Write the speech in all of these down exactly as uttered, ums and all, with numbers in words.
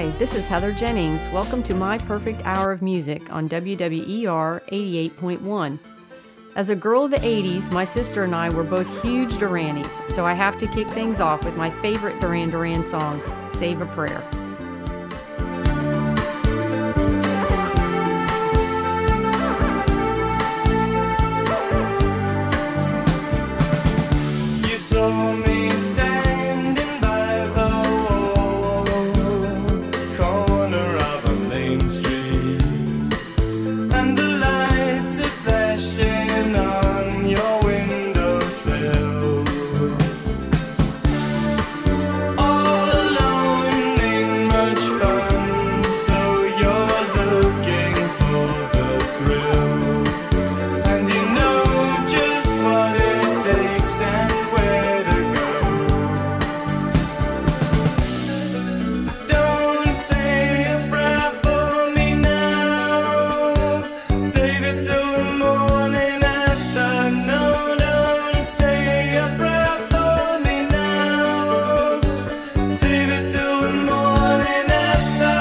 Hi, this is Heather Jennings. Welcome to My Perfect Hour of Music on W W E R eighty-eight point one. As a girl of the eighties, my sister and I were both huge Duranis, so I have to kick things off with my favorite Duran Duran song, Save a Prayer. You saw me standing by the wall, corner of a main street, and the lights are flashing on your windowsill. All alone ain't much fun, so you're looking for the thrill, and you know just what it takes and where to go. Don't say a prayer for me now. Save it till the morning after. No, don't say a prayer for me now. Save it till the morning after.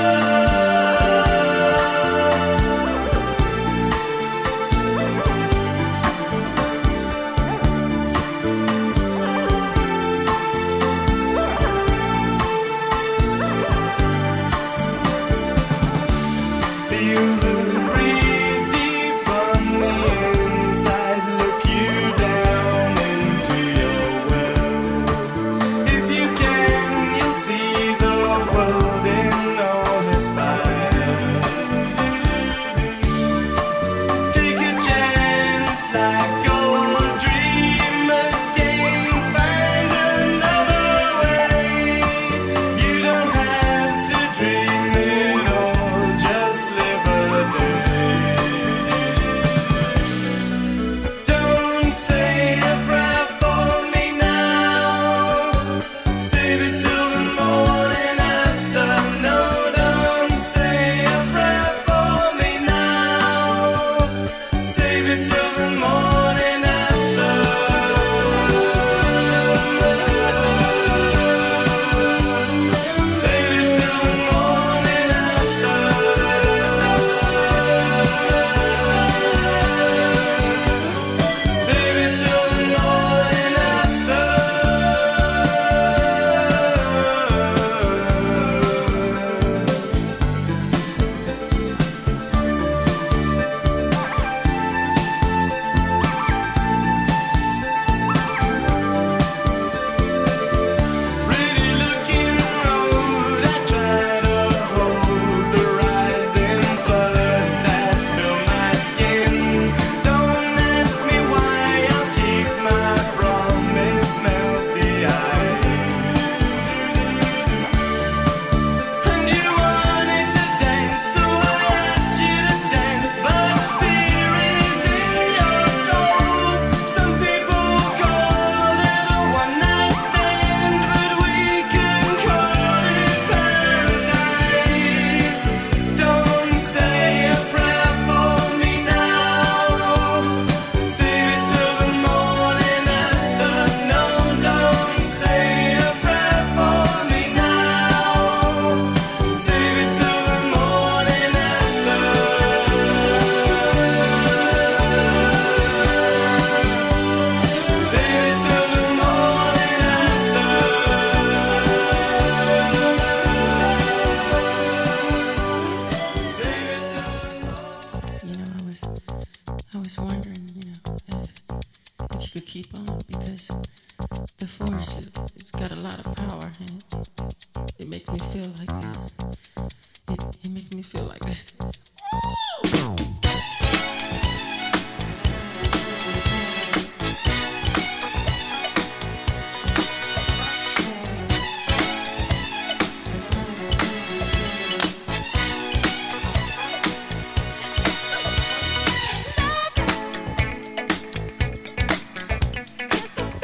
Feel the breeze deep on the inside, look you down into your well. If you can, you'll see the world in all its fire. Take a chance like old dreamers game, find another way. You don't have to dream it all, just live a day. Don't say a prayer for me now. Save it till the morning after. No, don't say a prayer for me now. Save it till the morning after. Save it till the morning after. Save it till the morning after. Pretty looking road, I try to hold the rising colors that fill my skin. Don't ask me why, I'll keep my promise, melt the ice. And you wanted to dance, so I asked you to dance, but fear is in your soul. Some people call it a one-night stand, but we can call it paradise. Don't say a prayer for me now. Save it till the morning after. No, don't say a prayer for me now. Save it till the morning after. Save it till the morning after. You know, I was, I was wondering, you know, if, if you could keep on, because the force, it, it's got a lot of power, and it, it makes me feel like it, it, it makes me feel like it.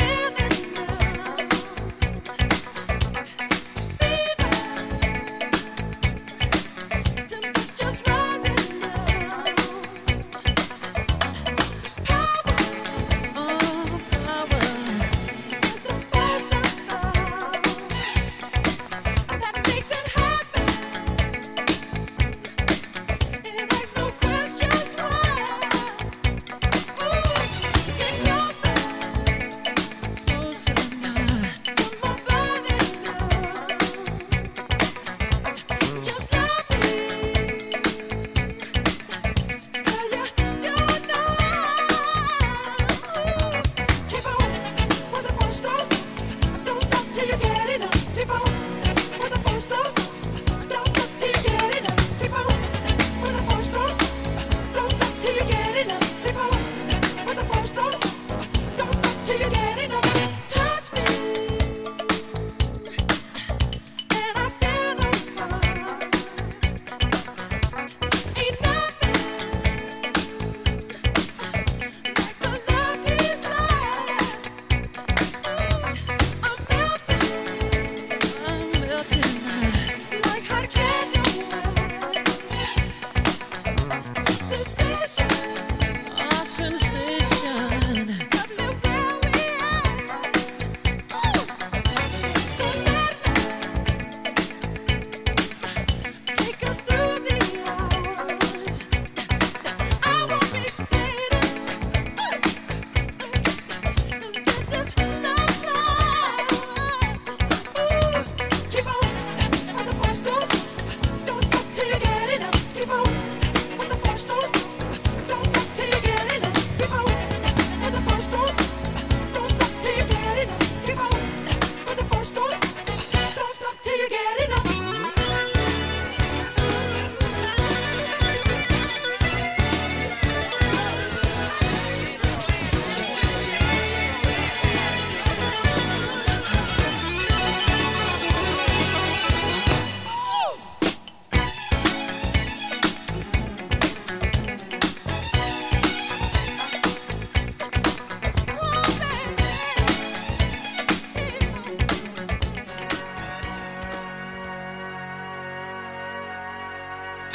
Just a feeling now.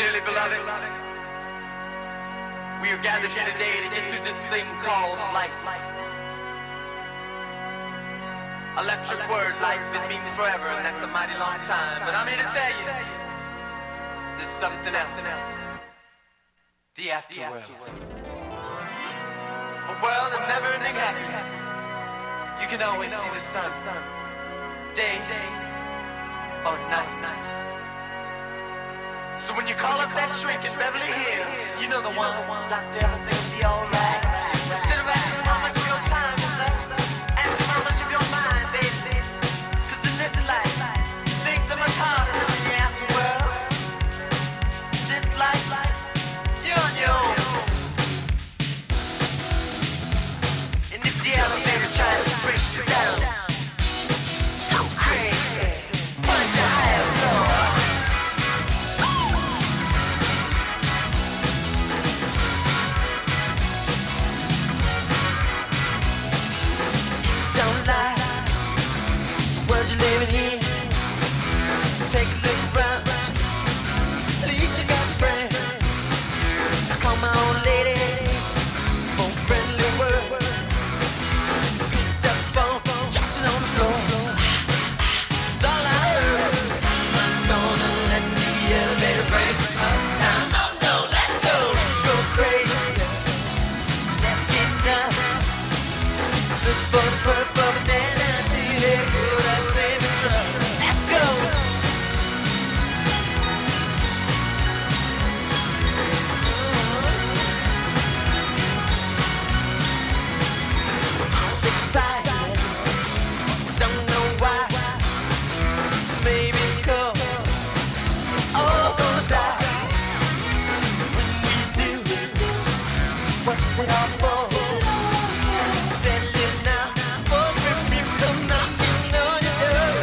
Dearly beloved, we are gathered here today to get through this thing called life. Electric word, life, it means forever, and that's a mighty long time. But I'm here to tell you, there's something else. The afterworld. A world of never-ending happiness. You can always see the sun, day or night. So when you call up that shrink in Beverly Hills, you know the one, doctor, everything will be alright. Instead of asking him how much of your time is left, ask him how much of your mind, baby. Cause in this life, things are much harder than in the afterworld. This life, you're on your own. And if the elevator tries to break you down, go crazy, punch a higher floor. You're living here. Take a look around. At least you got friends. I call my old lady for a friendly word. She picked up the phone, dropped it on the floor. It's all I heard. I'm gonna let the elevator break us down. Oh no, let's go, let's go crazy. Let's get nuts. Let's look for the purple banana till they put us. Let's go. I'm excited. Don't know why. Maybe it's 'cause all gonna die. When we do, what's it all for? Better live now. For grim people come knocking on your door.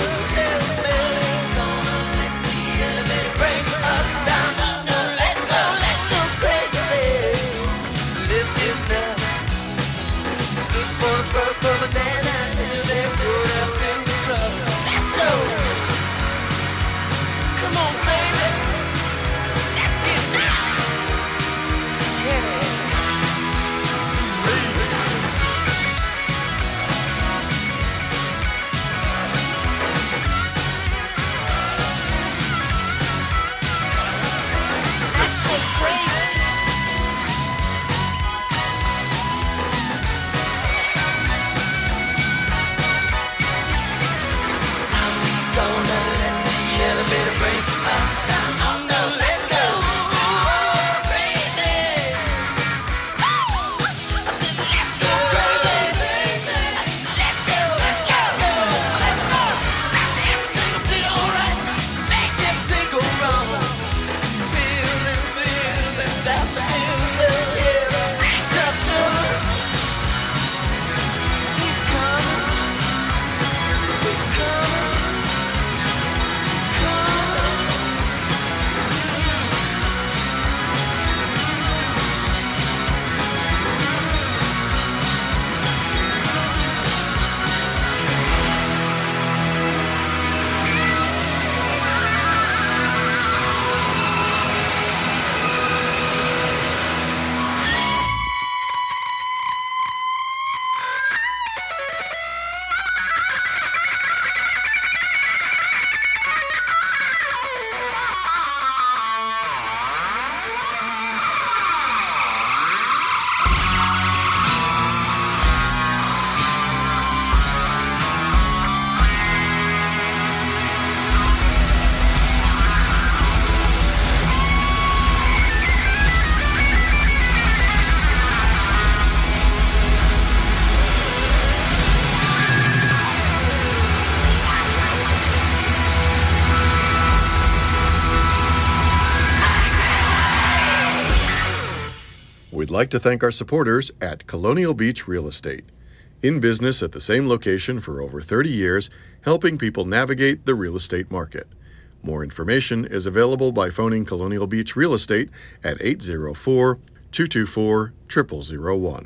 We'd like to thank our supporters at Colonial Beach Real Estate. In business at the same location for over thirty years, helping people navigate the real estate market. More information is available by phoning Colonial Beach Real Estate at eight zero four, two two four, zero zero zero one.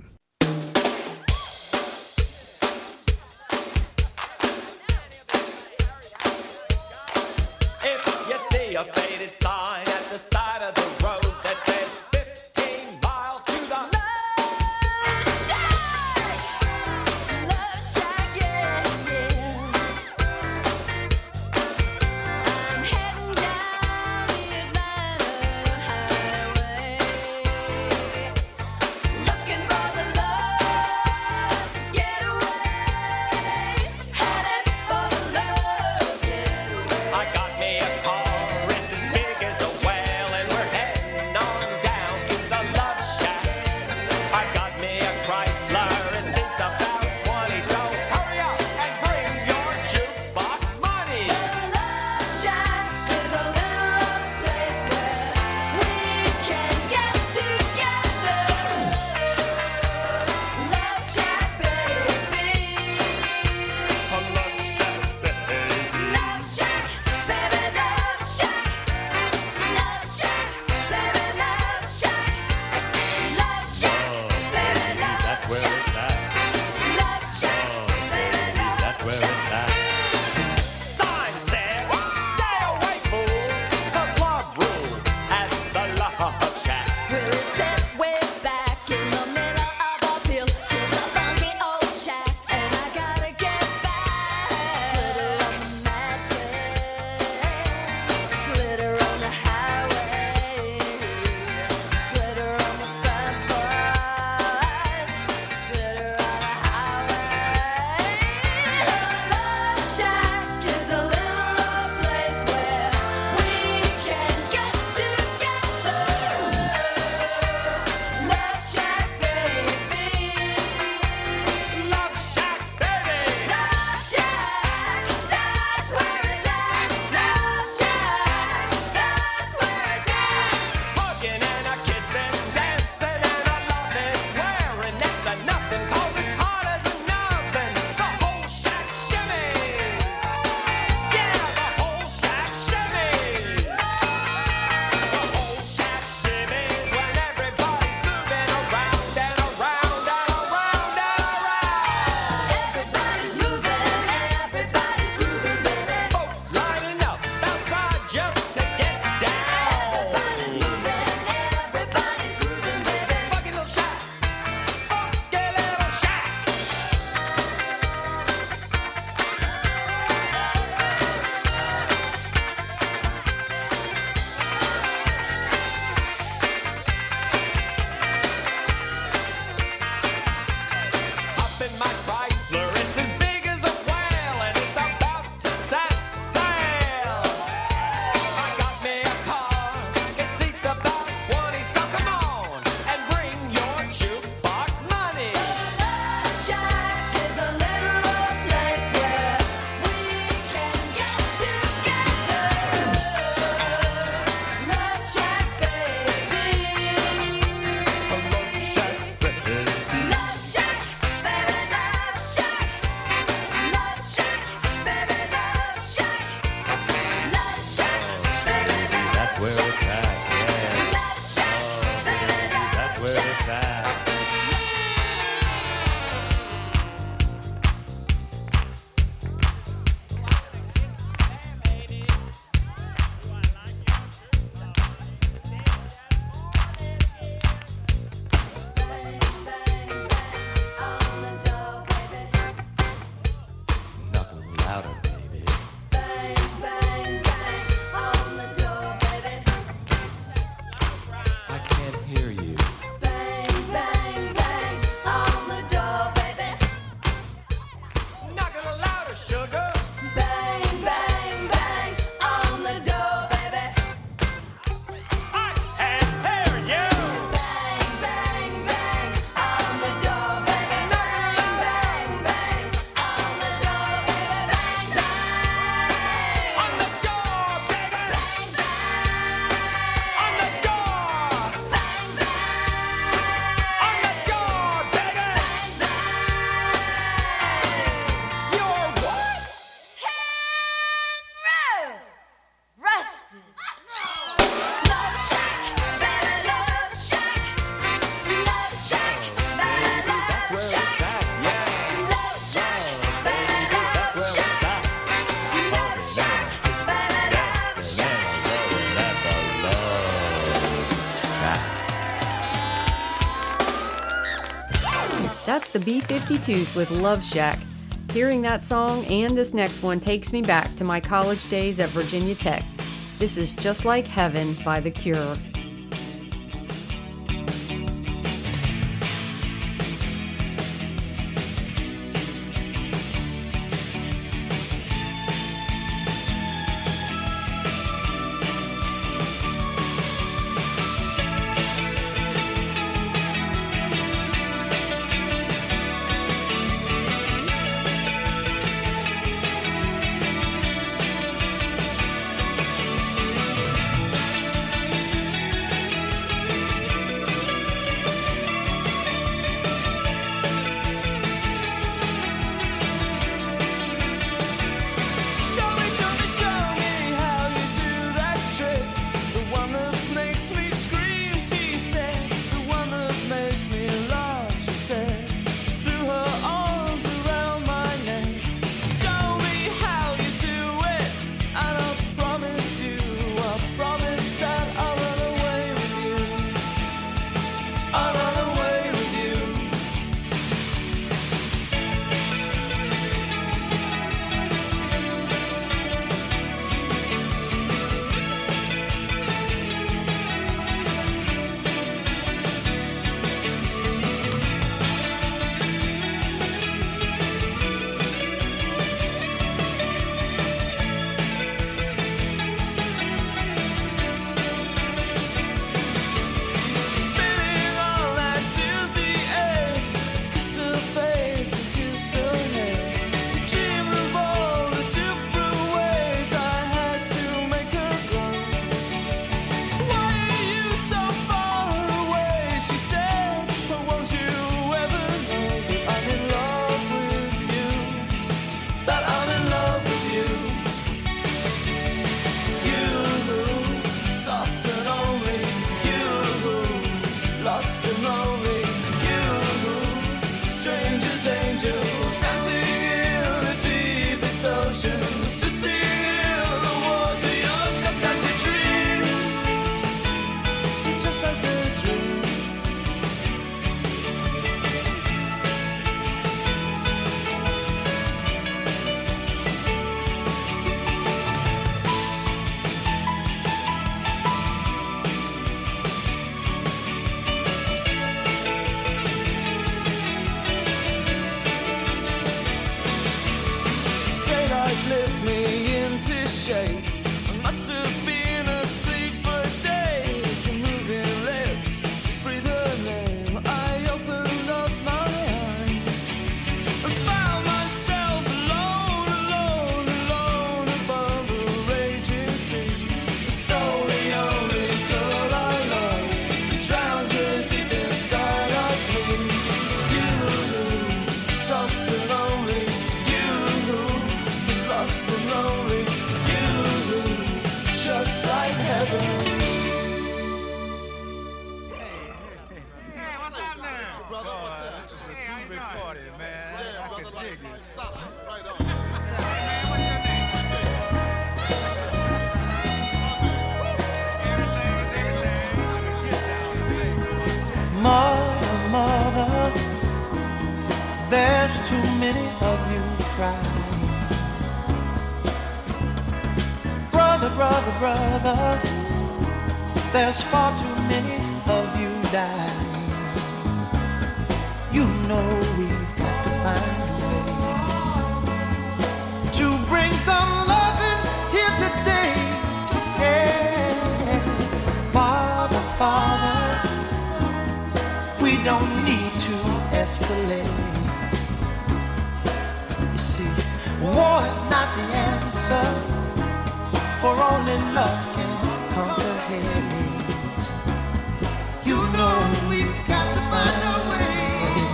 If you see a faded sign at the side of the That's where it's at, yeah. Oh, baby, that's where it's at. Knock 'em louder, baby. I can't hear you. Knock it louder, sugar. I can't hear you. On the door, baby. On the door. On the door, baby. You're what? That's where it's at, yeah. That's where it's at. That's the B fifty-twos with Love Shack. Hearing that song and this next one takes me back to my college days at Virginia Tech. This is Just Like Heaven by The Cure. Show me, show me, show me how you do that trick. The one that makes me scream, she said. The one that makes me laugh, she said. Threw her arms around my neck. Show me how you do it, and I promise you, I promise that I'll run away with you. I'll run away with you. Spinning on that dizzy edge, kissed her face and kissed her head. Dreamed of all the different ways I had to make her glow. Why are you so far away? She said, but won't you ever know that I'm in love with you? That I'm in love with you. You, soft and only you, lost and lonely you, strangers, angels, dancing in the deepest oceans, twisting in the water. You're just like a dream, you're just like a dream. Daylight lit me into shape. I must have been asleep for days. Moving lips to breathe her name. I opened up my eyes and found myself alone, alone, alone above the raging sea. Stole the only girl I loved, drowned her deep inside of me. You, soft and lonely, you, lost and lonely, you, just like heaven. Mother, mother, there's too many of you crying. Brother, brother, brother, there's far too many of you dying. You know we've got to find a way to bring some loving here today. Yeah. Father, Father, we don't need to escalate. You see, war is not the answer, for only love can conquer hate. You know we've got to find a way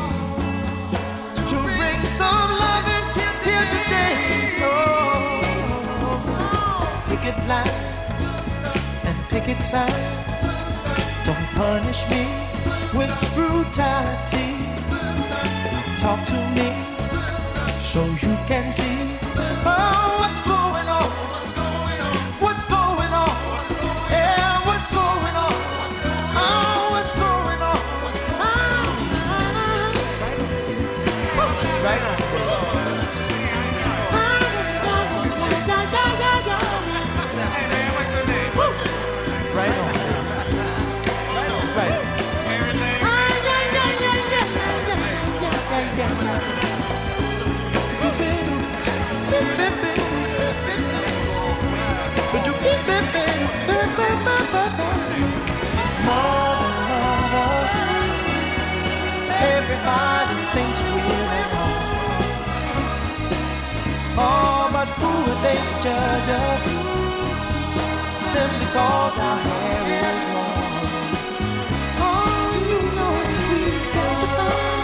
to bring some loving here today. Oh, picket lines and picket signs, don't punish me with brutality. Talk to me so you can see oh, what's going on. What's going on? Yeah, what's going on? Oh, what's going on? Right on. Right on. Right on. Mother, mother, everybody thinks we're at home. Oh, but who are they to judge us? Simply cause our hair is long. Oh, you know we've got to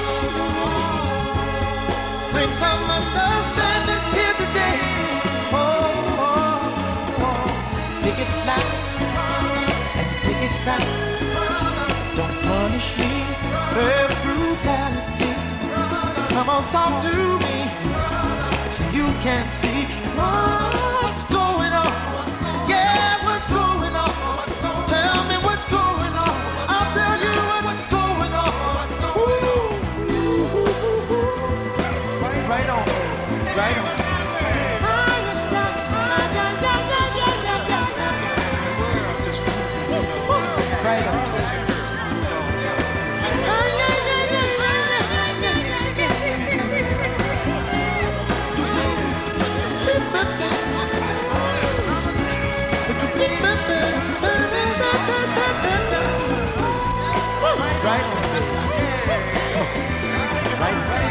find bring some understanding here today. Oh, oh, oh. Picket line and picket signs, don't punish me with brutality. Come on, talk to me. You can see what's going on. Yeah, what's going on? Tell me what's going on. I'll tell you what's going on. Ooh. Right on, right on. Right on. Right on. Right, right.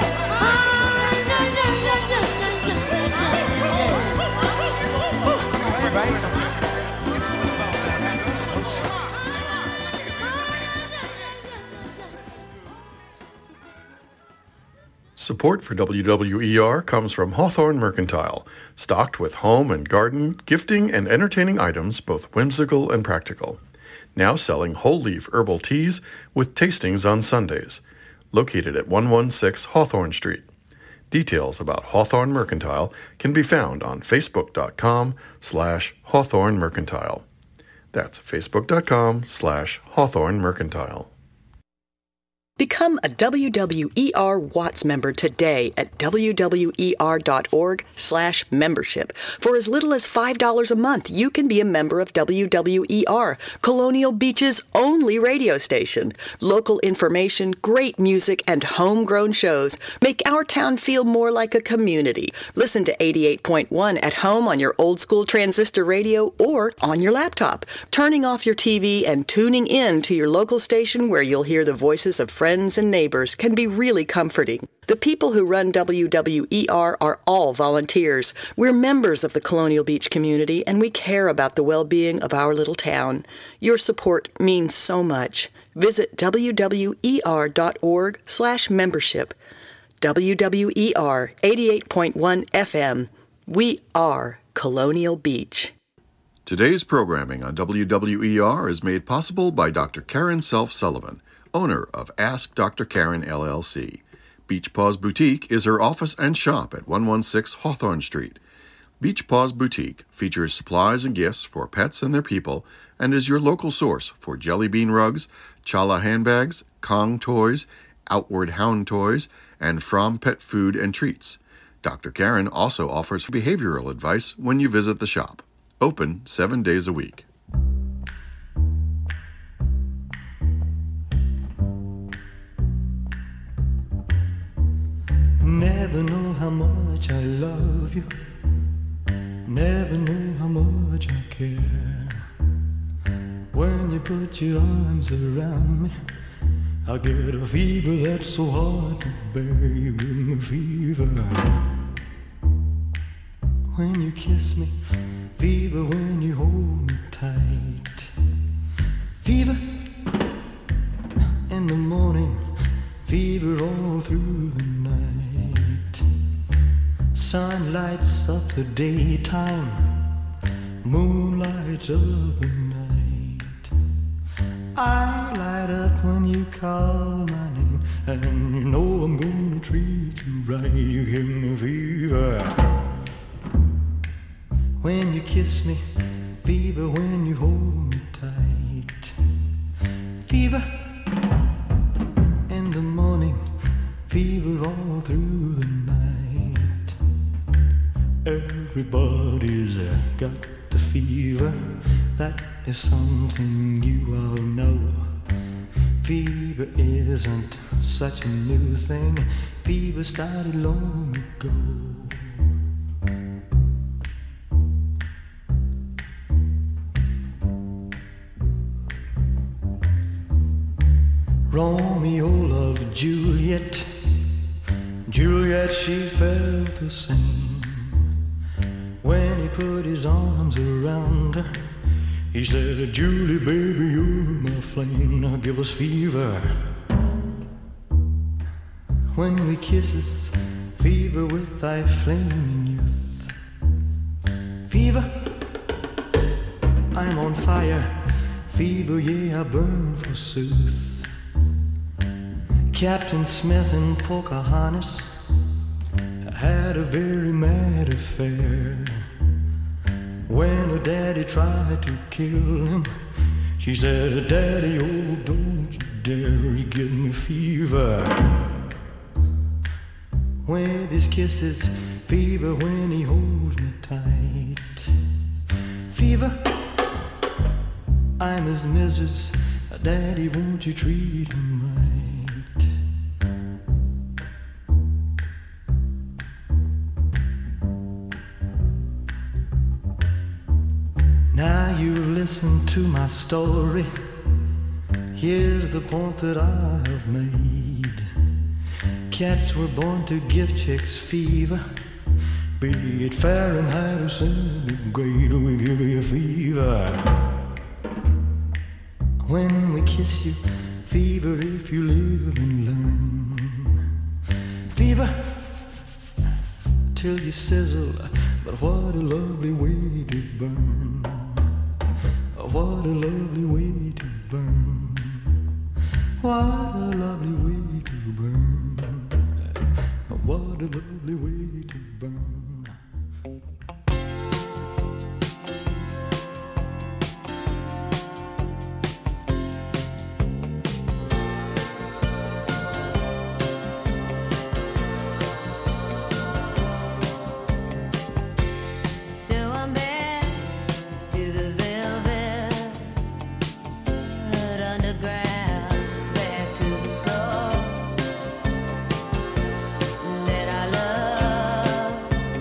Support for W W E R comes from Hawthorne Mercantile, stocked with home and garden, gifting, and entertaining items both whimsical and practical. Now selling whole-leaf herbal teas with tastings on Sundays. Located at one sixteen Hawthorne Street. Details about Hawthorne Mercantile can be found on facebook.com slash Hawthorne Mercantile. That's facebook.com slash Hawthorne Mercantile. Become a W W E R Watts member today at wwer.org slash membership. For as little as five dollars a month, you can be a member of W W E R, Colonial Beach's only radio station. Local information, great music, and homegrown shows make our town feel more like a community. Listen to eighty-eight point one at home on your old-school transistor radio or on your laptop, turning off your T V and tuning in to your local station where you'll hear the voices of friends and neighbors can be really comforting. The people who run W W E R are all volunteers. We're members of the Colonial Beach community, and we care about the well-being of our little town. Your support means so much. Visit wwer.org slash membership. W W E R eighty-eight point one F M. We are Colonial Beach. Today's programming on W W E R is made possible by Doctor Karen Self Sullivan, owner of Ask Doctor Karen L L C. Beach Paws Boutique is her office and shop at one one six Hawthorne Street. Beach Paws Boutique features supplies and gifts for pets and their people and is your local source for jelly bean rugs, Chala handbags, Kong toys, Outward Hound toys, and From pet food and treats. Doctor Karen also offers behavioral advice when you visit the shop. Open seven days a week. Never know how much I love you. Never know how much I care. When you put your arms around me, I get a fever that's so hard to bear. You give me fever when you kiss me, fever when you hold me tight, fever in the morning, fever all through the night. Sun lights up the daytime, moon lights up the night. I light up when you call my name, and you know I'm gonna treat you right. You give me fever when you kiss me, fever when you hold me tight, fever in the morning, fever all through the night. Everybody's got the fever, that is something you all know. Fever isn't such a new thing, fever started long ago. Romeo loved Juliet, Juliet she felt the same. When he put his arms around her, he said, Julie, baby, you're my flame, now give us fever. When we kisses, fever with thy flaming youth. Fever, I'm on fire, fever, yeah, I burn forsooth. Captain Smith and Pocahontas had a very mad affair. When her daddy tried to kill him, she said, Daddy, oh, don't you dare, you give me fever. With his kisses, fever when he holds me tight. Fever, I'm his missus, Daddy, won't you treat him right? Now you've listened to my story. Here's the point that I have made. Cats were born to give chicks fever. Be it Fahrenheit or centigrade, we give you fever. When we kiss you, fever if you live and learn. Fever till you sizzle, but what a lovely way to burn. What a lovely way to burn. What a lovely way to burn. What a lovely way to burn. That I love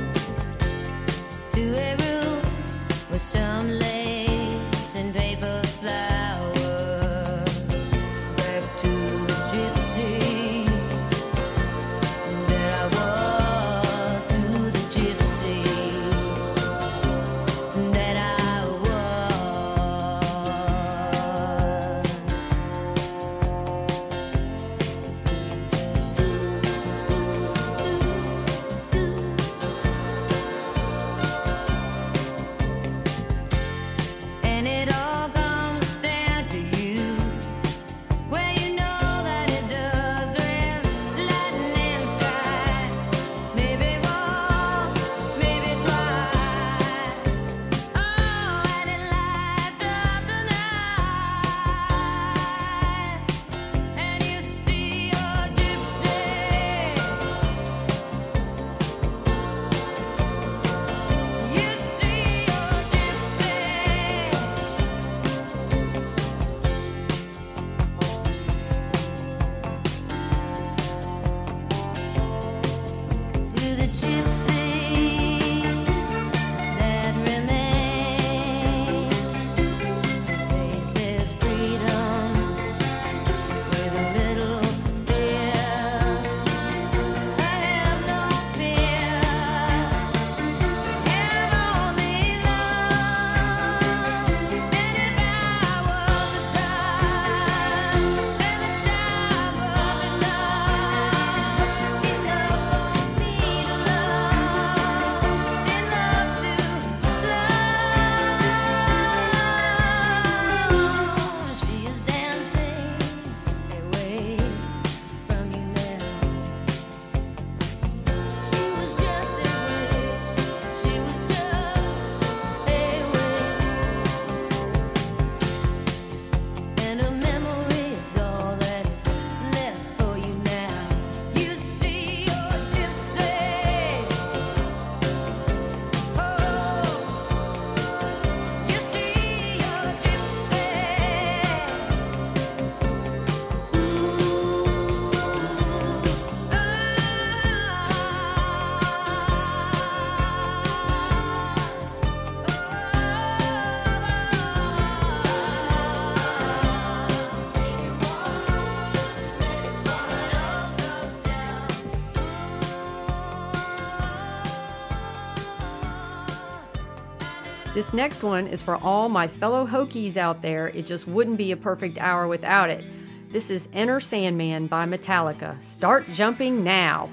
This next one is for all my fellow Hokies out there. It just wouldn't be a perfect hour without it. This is Enter Sandman by Metallica. Start jumping now.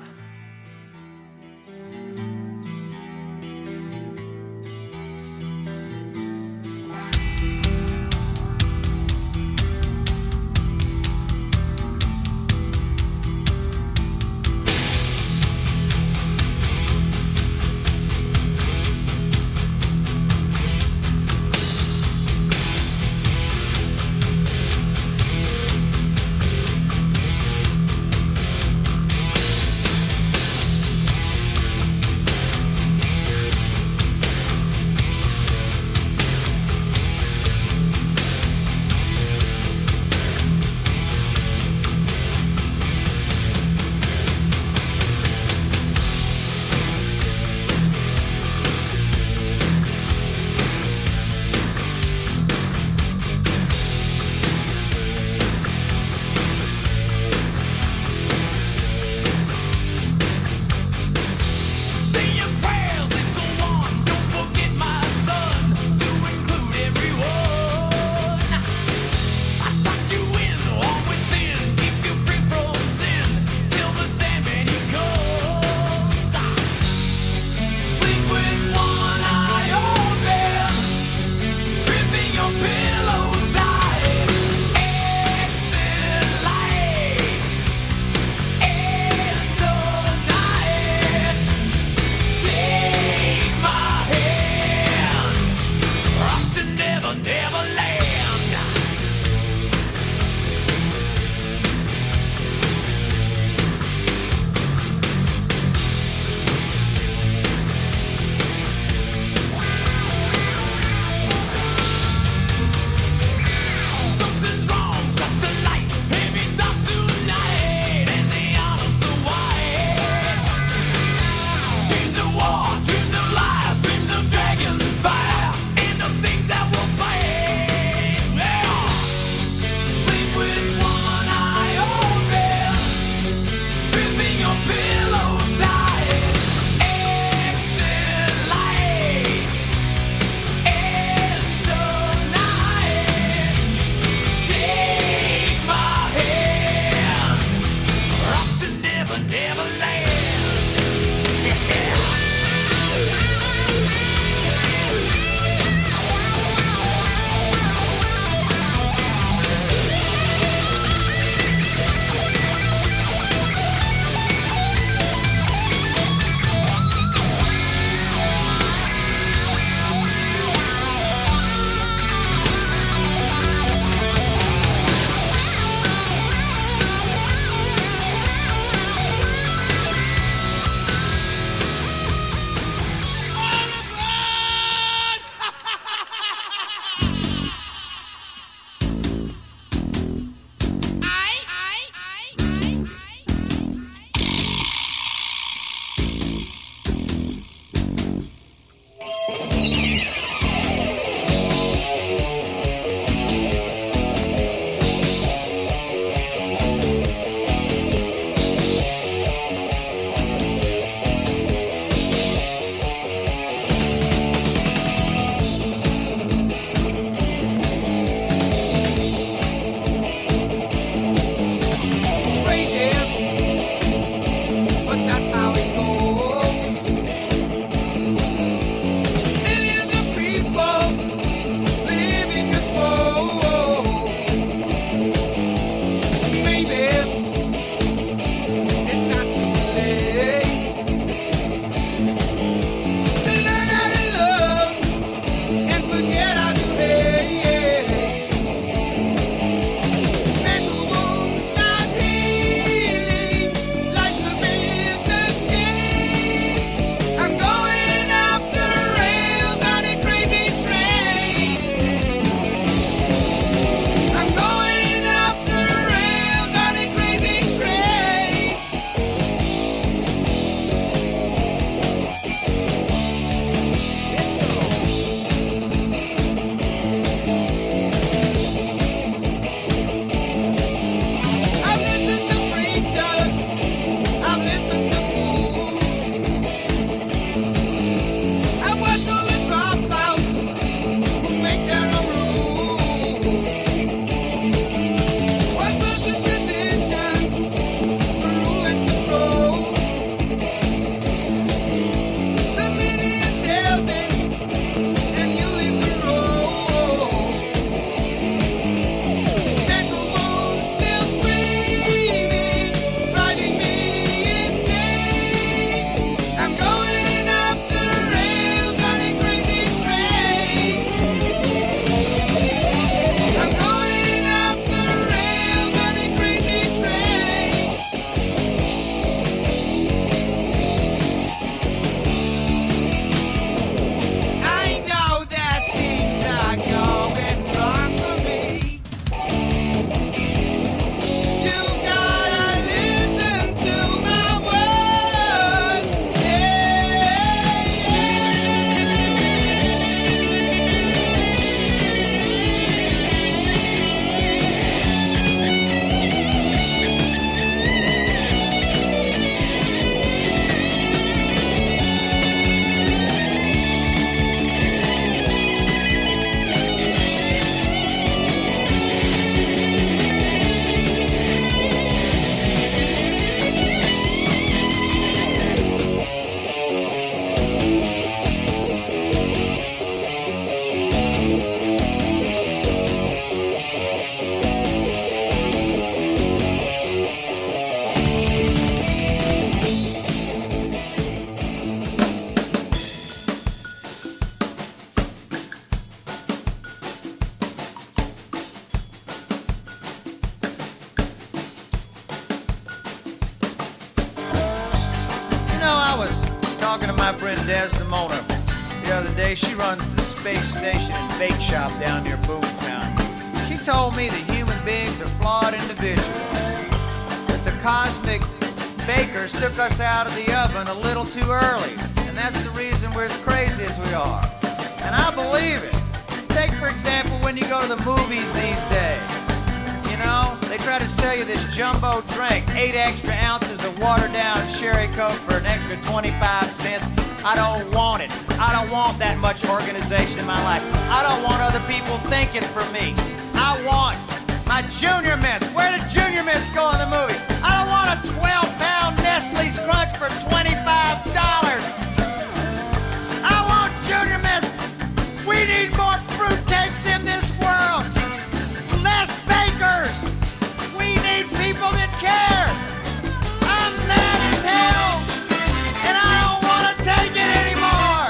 talking to my friend Desdemona the other day. She runs the space station and bake shop down near Boomtown. She told me that human beings are flawed individuals, that the cosmic bakers took us out of the oven a little too early, and that's the reason we're as crazy as we are. And I believe it. Take, for example, when you go to the movies these days. You know, they try to sell you this jumbo drink, eight extra ounces of watered-down cherry Coke for an extra twenty-five cents. I don't want it. I don't want that much organization in my life. I don't want other people thinking for me. I want my Junior Mints. Where did Junior Mints go in the movie? I don't want a twelve-pound Nestle's Crunch for twenty-five dollars. I want Junior Mints. We need more fruitcakes in this world. Less bakers. We need people that care. I'm mad as hell, and I don't want to take it anymore.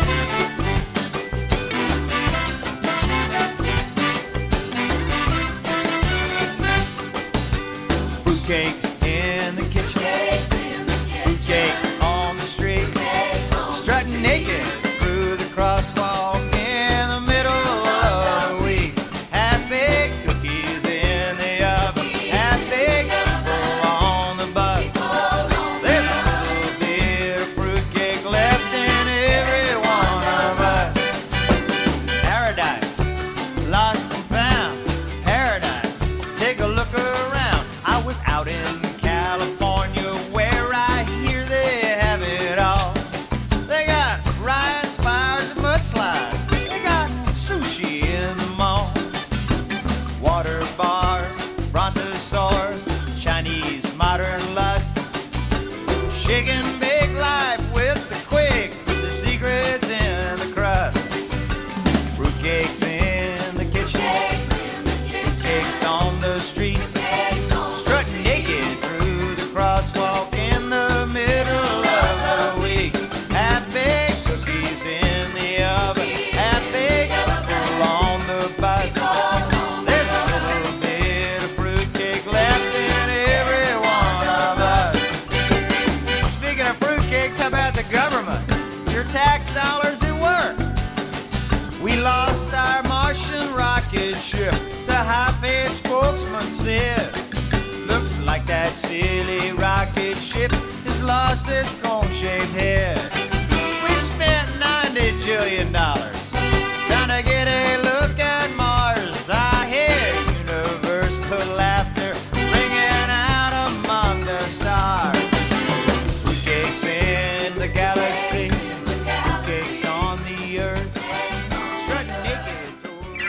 Fruitcakes in the kitchen. Fruitcakes on the street. Strutting naked through the crosswalk in the middle of the week. Half-baked cookies in the oven. Half-baked people on the bus. There's a little bit of fruitcake left in every one of us. Paradise, lost and found. Paradise, take a look around. I was out in California where I hear they have it all. They got riots, fires, and mudslides. They got sushi in the mall. Water bars, brontosaurs, Chinese modern lust. Shaking big life with the quick, the secrets in the crust. Fruitcakes in the kitchen, fruitcakes on the street. Strutting naked through the crosswalk in the middle of the week. Half-baked cookies in the oven, half-baked people on the bus. There's a little bit of fruitcake left in every one of us. Speaking of fruitcakes, how about the government? Your tax dollars at work. We lost our Martian rocket ship, the high-paid spokesman said. Looks like that silly rocket ship has lost its cone-shaped head. We spent ninety jillion dollars trying to get a look at Mars. I hear universal laughter ringing out among the stars. Fruitcakes in the galaxy, fruitcakes on the earth, strutting naked towards.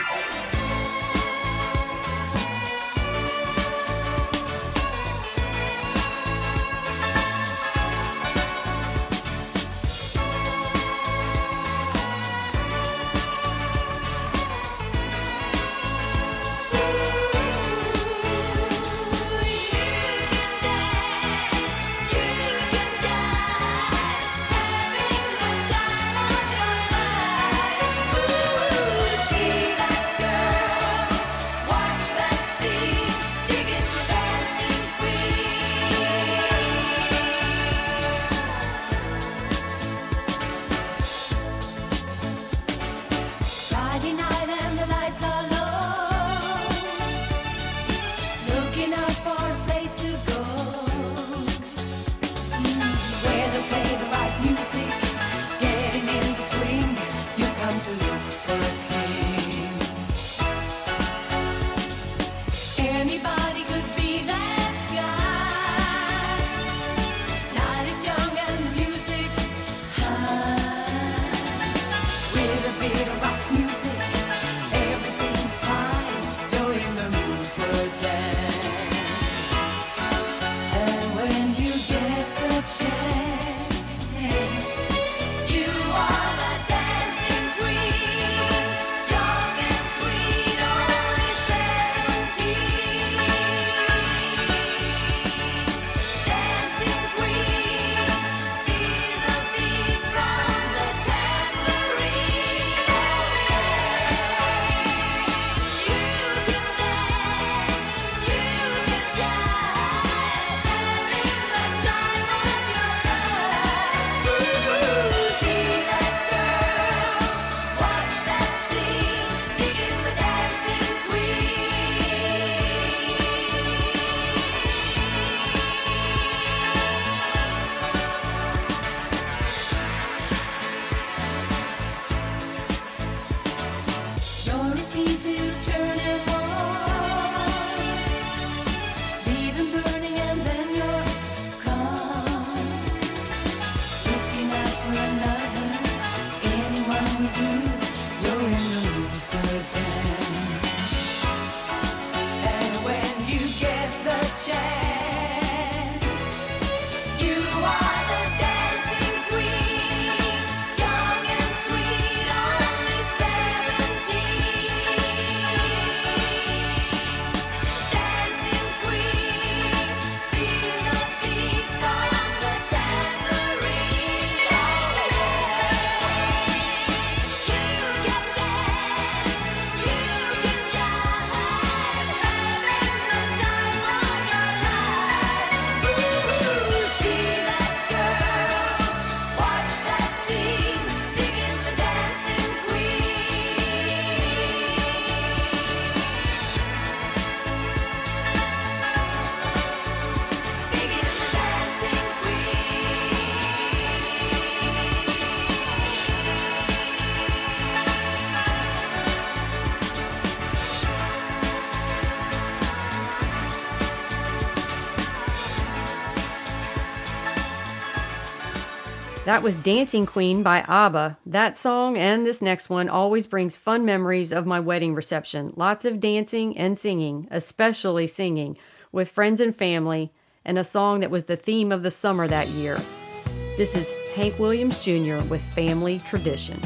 That was Dancing Queen by ABBA. That song and this next one always brings fun memories of my wedding reception. Lots of dancing and singing, especially singing, with friends and family, and a song that was the theme of the summer that year. This is Hank Williams Junior with Family Tradition.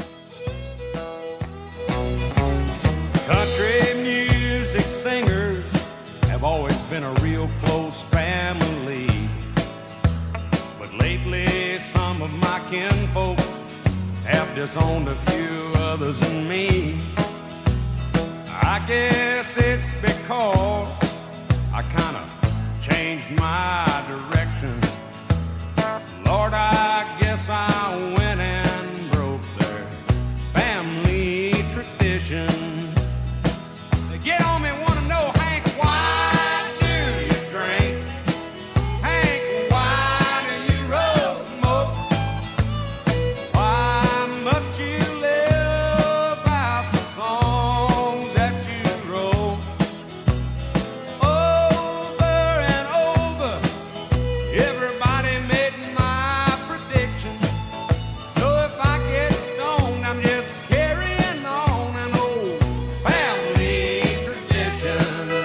Country music singers have always been a real close family. But lately some of my kinfolks have disowned a few others than me. I guess it's because I kind of changed my direction. Lord, I guess I went and broke their family tradition. They get on me, wanna know, Hank, why do you drink? Hank, why do you roll smoke? Why must you live out the songs that you wrote? Over and over, everybody made my prediction. So if I get stoned, I'm just carrying on an old family tradition.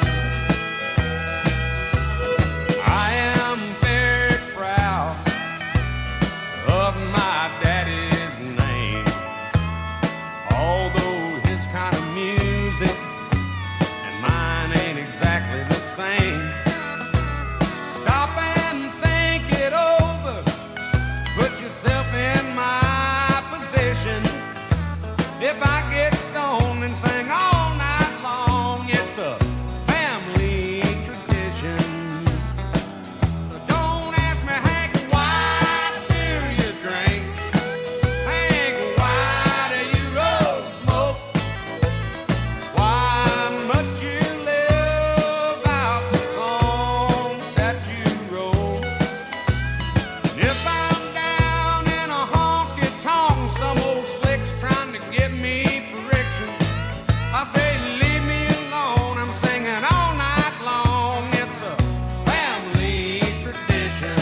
I am very proud of my daddy's name, although his kind of music and mine ain't exactly the same. Stop and think it over. Put yourself in my position. If I get stoned and sing all night long, it's a family tradition. So don't ask me, Hank, why do you drink? Hank, why do you roll smoke? Why must you live out the songs that you wrote? If I'm down in a honky-tonk, some old slick's trying to give me friction, I say, leave me alone, I'm singing all night long. It's a family tradition.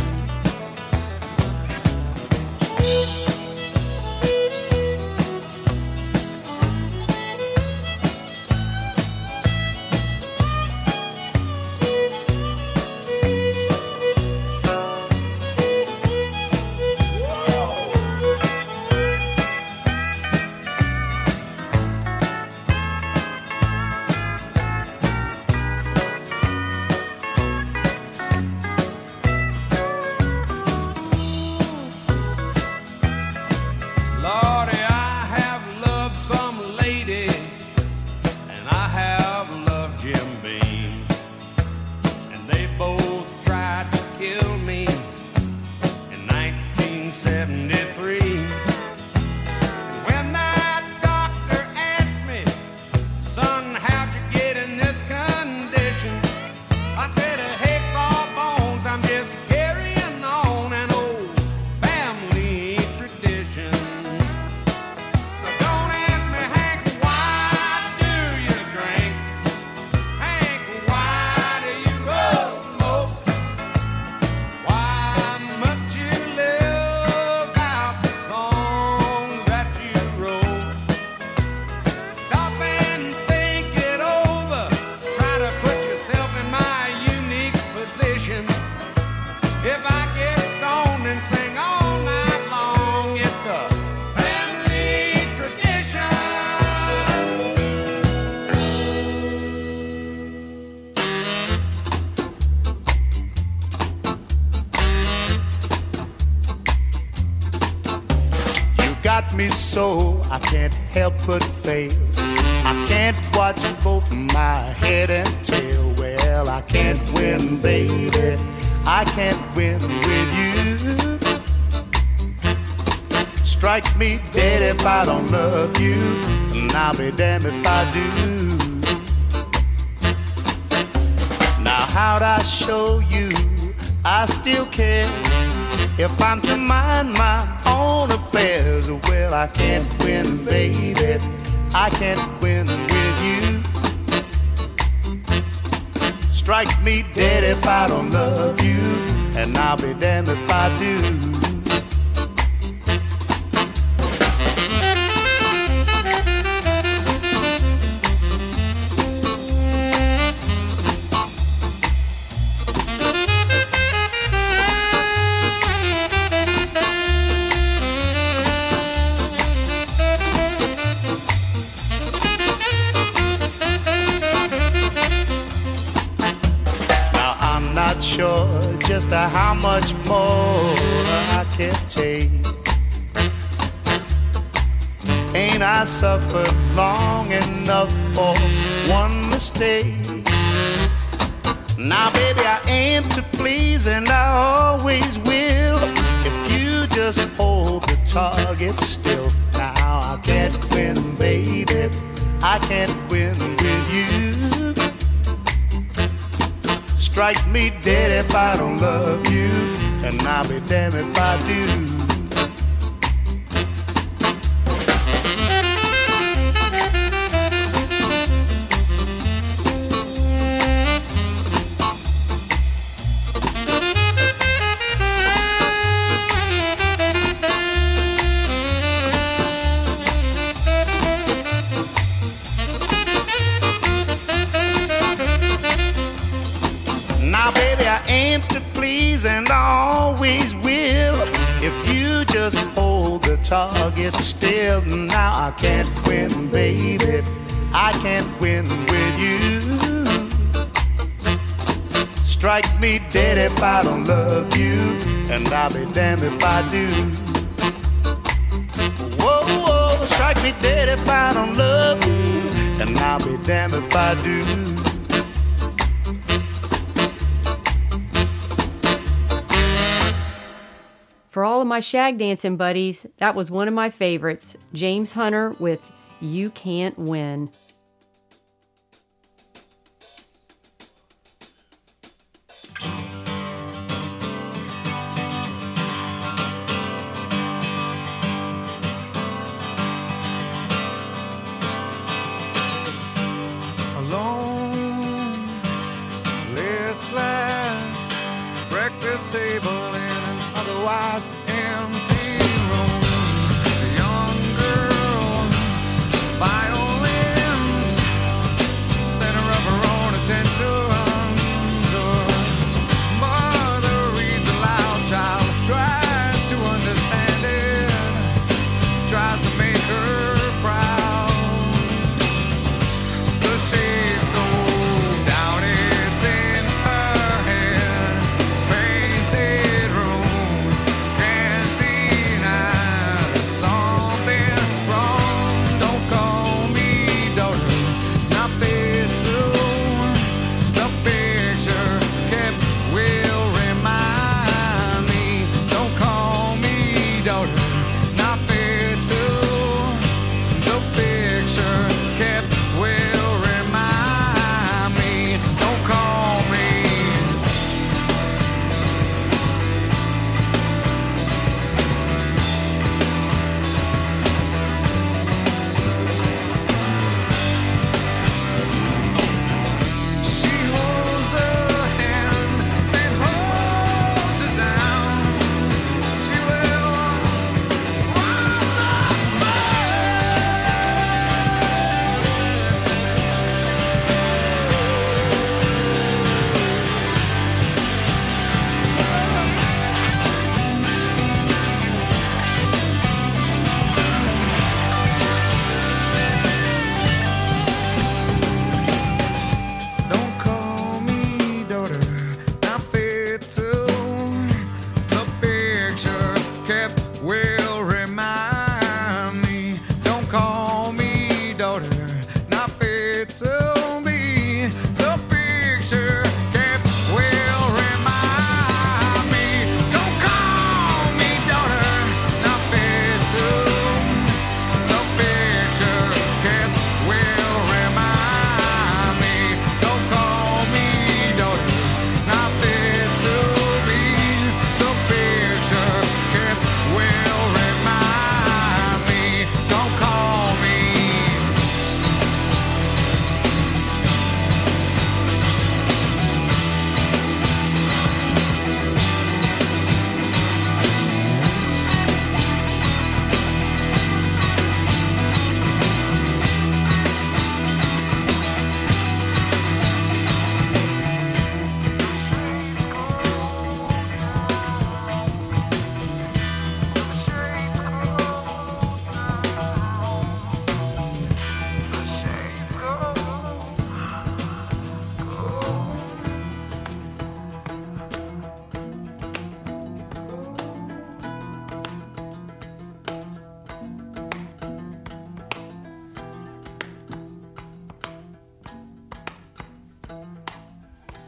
Lordy, I have loved some ladies, and I have loved Jim Beam, and they both tried to kill me in nineteen seventy-three. When that doctor asked me, son, how'd you get in this condition? I said, hey, sawbones, I'm just carrying on an old family tradition. So don't ask me, Hank, why do you drink? Hank, why do you roll smoke? Why must you live out the songs that you wrote? Stop and think it over. Try to put yourself in my unique position. If I get stoned and sing all night long, it's a family tradition. You got me so I can't help but fail. I can't watch both my head and tail. Well, I can't win, baby. I can't win with you. Strike me dead if I don't love you, and I'll be damned if I do. Now how'd I show you I still care? If I'm to mind my own affairs, well, I can't win, baby. I can't win with you. Strike me dead if I don't love you, and I'll be damned if I do. sure just how much more I can take. Ain't I suffered long enough for one mistake? Now, baby, I aim to please and I always will. If you just hold the target still. Now I can't win, baby, I can't win with you. Strike me dead if I don't love you, and I'll be damned if I do. And always will. If you just hold the target still. Now I can't win, baby, I can't win with you. Strike me dead if I don't love you, and I'll be damned if I do. Whoa, whoa, strike me dead if I don't love you, and I'll be damned if I do. For all of my shag dancing buddies, that was one of my favorites, James Hunter with You Can't Win. Alone, listless, breakfast table in an otherwise empty room. A young girl, violins, center of her own attention. The mother reads aloud, child tries to understand it, tries to make her proud. The shades go down, it's in her head, painted room.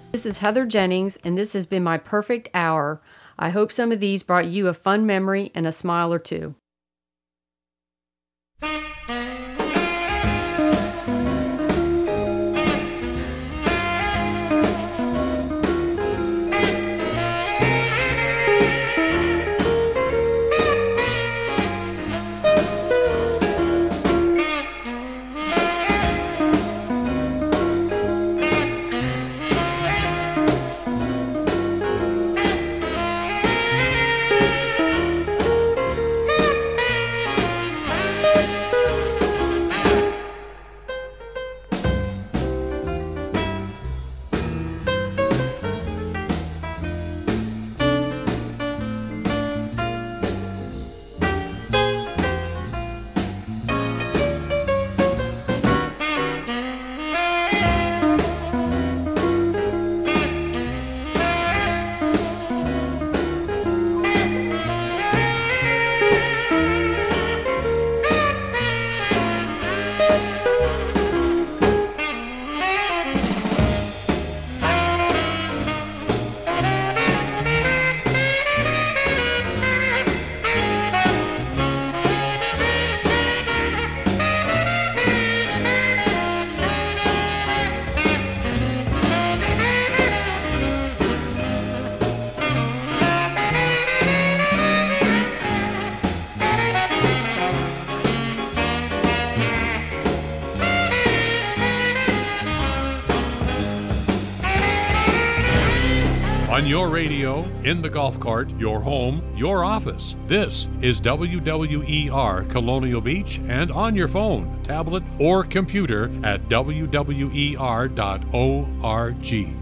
This is Heather Jennings, and this has been my perfect hour. I hope some of these brought you a fun memory and a smile or two. On your radio, in the golf cart, your home, your office. This is W W E R Colonial Beach, and on your phone, tablet, or computer at W W E R dot org.